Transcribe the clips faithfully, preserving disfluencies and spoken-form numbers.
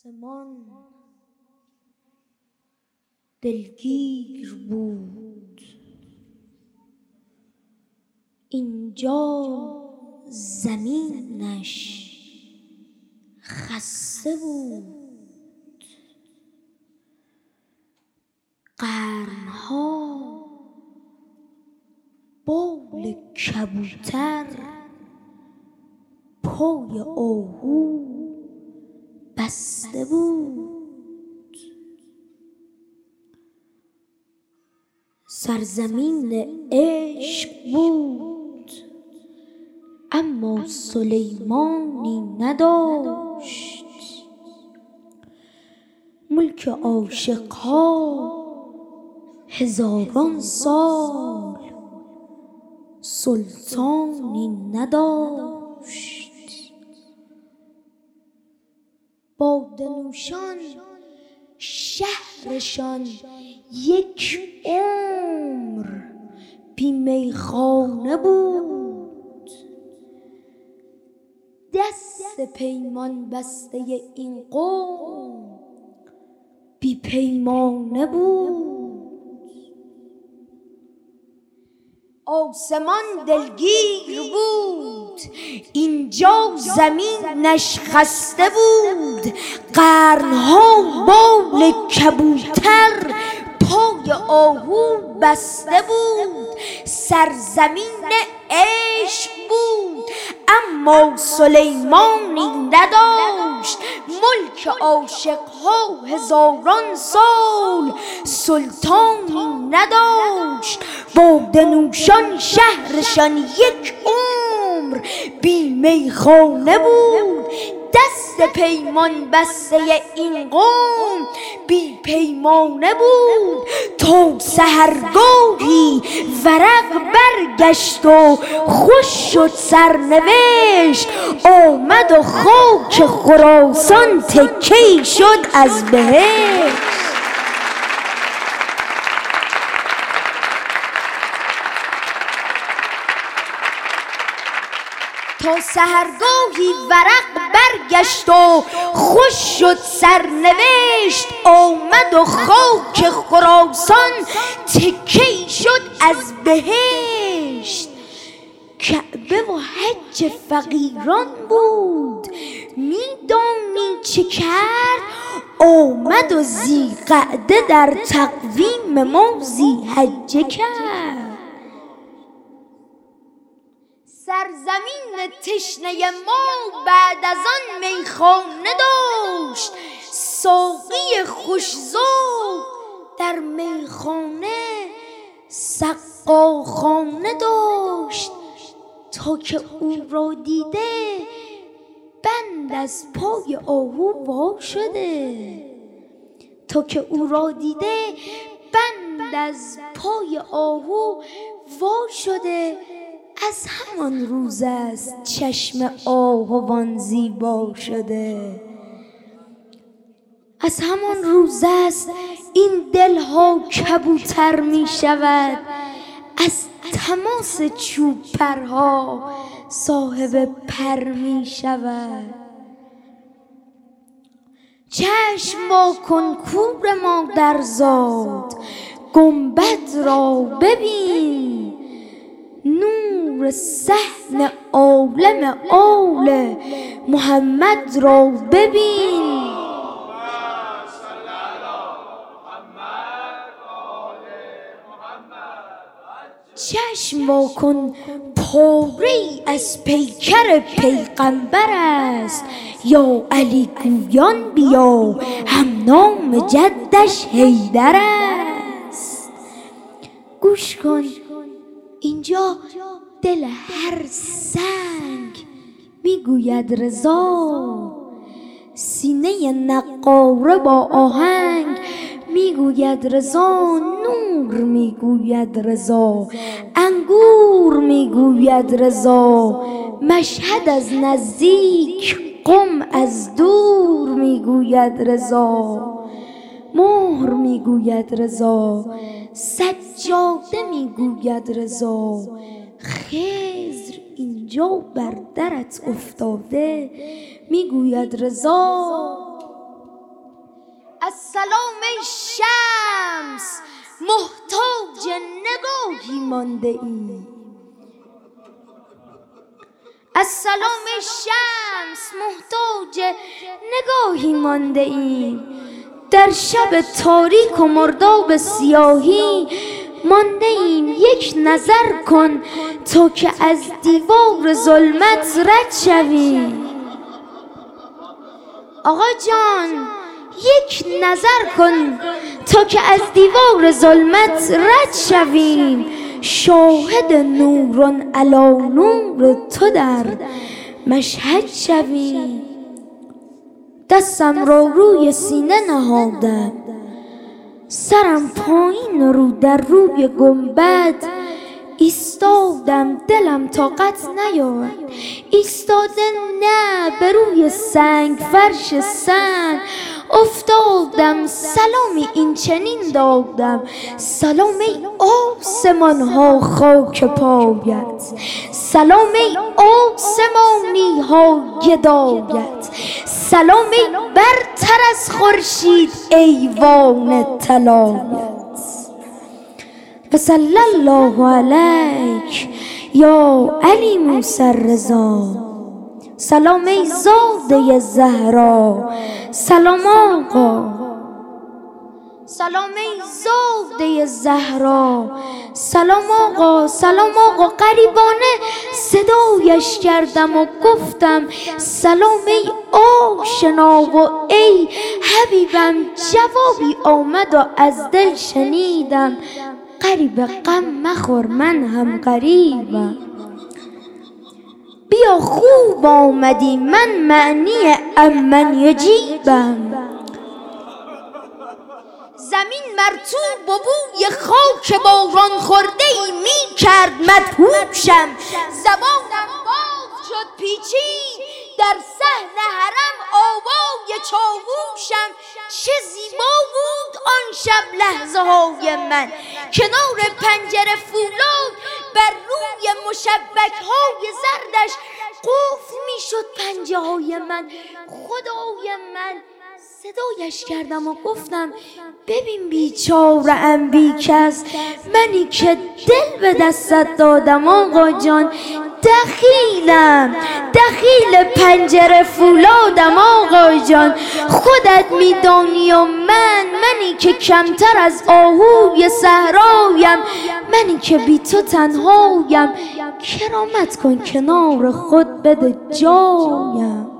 آسمان دلگیر بود، اینجا زمینش خسته بود. قرنها بال کبوتر پای آهو بسته بود. سرزمین عشق بود اما سلیمانی نداشت. ملک عاشقها هزاران سال سلطانی نداشت. باده نوشان شهرشان یک عمر بی میخانه بود. دست پیمان بسته این قوم بی پیمانه بود. آسمان دلگیر بود، اینجا زمینش خسته بود. قرنها بال کبوتر پای آهو بسته بود. سرزمین عشق بود اما سلیمانی نداشت. ملک عاشقها هزاران سال سلطانی نداشت. باده نوشان شهرشان یک عمر بی میخانه بود. دست پیمان بسته این قوم بی پیمانه بود. تا سحرگاهی ورق برگشت و خوش شد سرنوشت. آمد و خاک خراسان تکیه شد از بهشت. تا سحرگاهی ورق برگشت و خوش شد سرنوشت. آمد و خاک خراسان تکیه شد از بهشت. کعبه و حج فقیران بود، میدانی چه کرد؟ آمد و ذی‌قعده در تقویم ما ذی‌حجه کرد. سرزمین تشنه ما بعد از آن میخانه داشت. ساقی خوش‌ذوق در میخانه سقاخانه داشت. تا که او را دیده بند از پای آهو وا شده. تا که او را دیده بند از پای آهو وا شده. از همان روز است چشم آهوان زیبا شده. از همان روز است این دلها کبوتر می شود. از تماس چوب پرها صاحب پر می شود. چشم وا کن کور مادرزاد، گنبد را ببین. نور صحن عالم آل محمد را ببین. چشم وا کن پاره‌ای از پیکر پیغمبر است. یا علی گویان بیا هم نام جدش حیدر است. گوش کن اینجا دل هر سنگ میگوید رضا. سینه نقاره با آهنگ میگوید رضا. نور میگوید رضا، انگور میگوید رضا. مشهد از نزدیک، قم از دور میگوید رضا. مهر میگوید رضا، سجاده میگوید رضا. خضر اینجا بر درت افتاده میگوید رضا. السلام ای شمس محتاج نگاهی مانده ای. السلام ای شمس محتاج نگاهی مانده ای. در شب تاریک و مرداب سیاهی مانده ایم. یک نظر کن تا که از دیوار ظلمت رد شوی. آقا جان یک نظر کن تا که از دیوار ظلمت رد شویم. شاهد نوران علی نور تو در مشهد شویم. دستم را روی سینه نهادم، سرم پایین رو در روی گنبد ایستادم. دلم طاقت نیاورد ایستاده نه به روی سنگ فرش سنگ افتادم. سلامی این چنین دادم، سلام ای آسمان ها خاک پایت، سلام ای آسمانی ها گدایت، سلام ای برتر از خورشید ایوان طلایت. و صلی الله علیک یا علی موسی الرضا. سلام ای زاده زهرا، سلام آقا. سلام ای زاده زهرا، سلام آقا. سلام آقا. قریبانه صدایش کردم و گفتم سلام ای آشنا و ای حبیبم. جوابی آمد و از دل شنیدم غریب غم مخور من هم غریبم. بیا خوب آمدی من معنی امن یجیبم. زمین مرطوب و بوی خاک باران خورده ای می کرد مدهوشم. زبانم باز شد پیچید در صحن حرم آوای چاووشم. چه زیبا بود آن شب لحظه های من کنار پنجره فولاد بر روی مشبک های زردش قفل می شد پنجه های من. خدای من صدایش کردم و گفتم ببین بیچاره ام بی کس، منی که دل به دستت دادم آقا جان. دخیلم دخیل پنجره فولادم آقا جان. خودت میدانی و من منی که کمتر از آهوی صحرایم، منی که بی تو تنهایم. کرامت کن کنار خود بده جایم.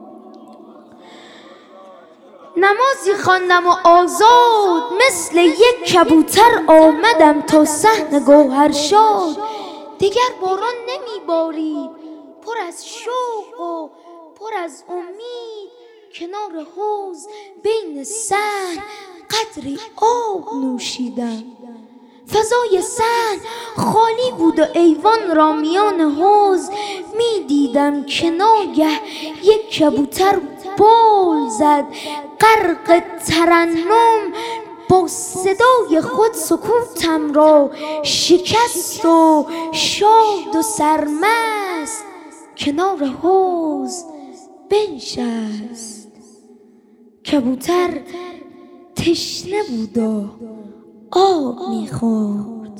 نمازی خواندم و آزاد مثل یک کبوتر آمدم تا صحن گوهرشاد. دیگر باران نمی بارید، پر از شوق و پر از امید. کنار حوض بین صحن قدری آب نوشیدم. فضای صحن خالی بود و ایوان را میان حوض می دیدم که ناگه یک کبوتر بال زد غرق ترنم. با صدای خود سکوتم را شکست و شاد و سرمست کنار حوض بنشست. کبوتر تشنه بود و آب میخورد.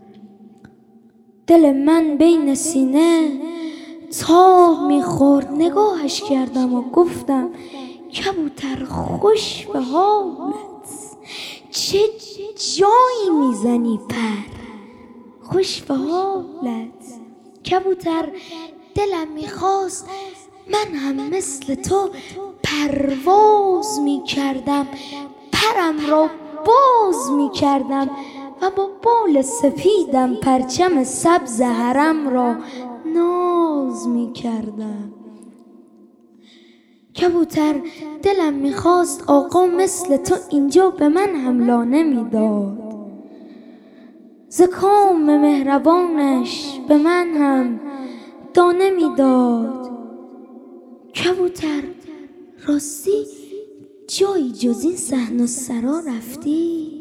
دل من بین سینه تاب میخورد. نگاهش کردم و گفتم کبوتر خوش به حالت، چه جایی میزنی پر، خوش به حالت. کبوتر دلم میخواست من هم مثل تو پرواز میکردم، پرم را باز میکردم و با بال سفیدم پرچم سبز حرم را ناز میکردم. کبوتر دلم میخواست آقا مثل تو اینجا به من هم لانه میداد، ز کام مهربانش به من هم دانه میداد. کبوتر راستی جایی جز این صحن و سرا رفتی؟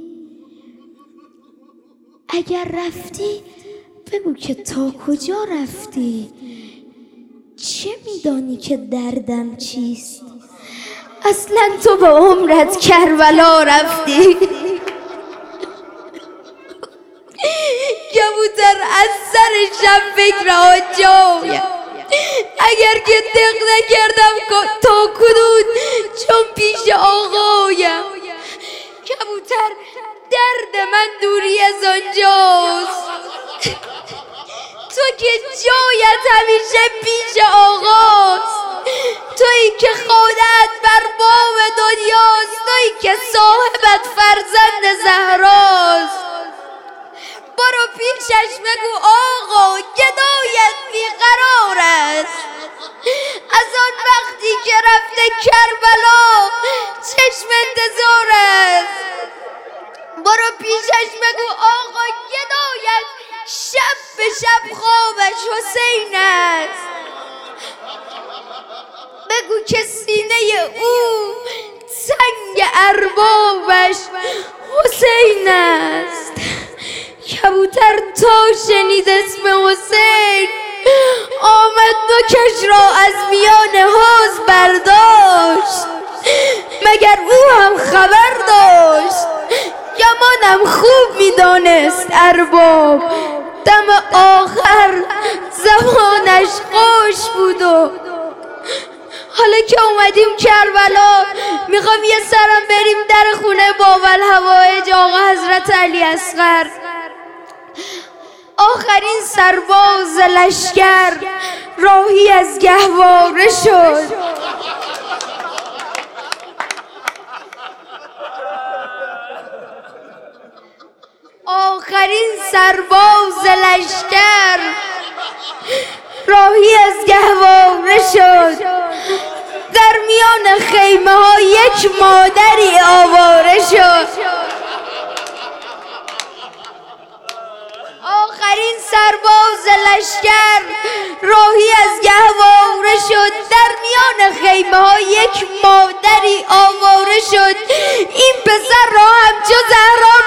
اگر رفتی بگو که تا کجا رفتی؟ چه میدانی که دردم چیست؟ اصلا تو به عمرت کربلا رفتی. کبوتر از سر شب فکر آجایم، اگر که دق نکردم تا کنون چون پیش آقایم. کبوتر درد من دوری از آنجاست، تو که جایت همیشه پیش آقاست، تویی که خودت بر بام دنیاست، تویی که صاحبت فرزند زهراست. برو پیشش بگو آقا گدایت بیقرار است، از آن وقتی که رفته کربلا چشم انتظار است. برو پیشش بگو آقا گدایت شب به شب خوابش حسین است، بگو که سینه او سنگ اربابش حسین است. کبوتر تا شنید اسم حسین آمد نوکش را از میان حوض برداشت، مگر او هم خبر داشت؟ گمانم خوب میدانست ارباب، دم آخر زمانش خوش بود. و حالا که اومدیم کربلا میخوام یه سرم بریم در خونه باب‌الهوایج آقا حضرت علی اصغر. آخرین سرباز لشکر راهی از گهواره شد، آخرین سرباز لشکر راهی از گهواره شد. در میان خیمه ها یک مادری آواره شد، آخرین سرباز لشکر راهی از گهواره شد. در میان خیمه ها یک مادری آواره شد. این پسر را همچو زهرا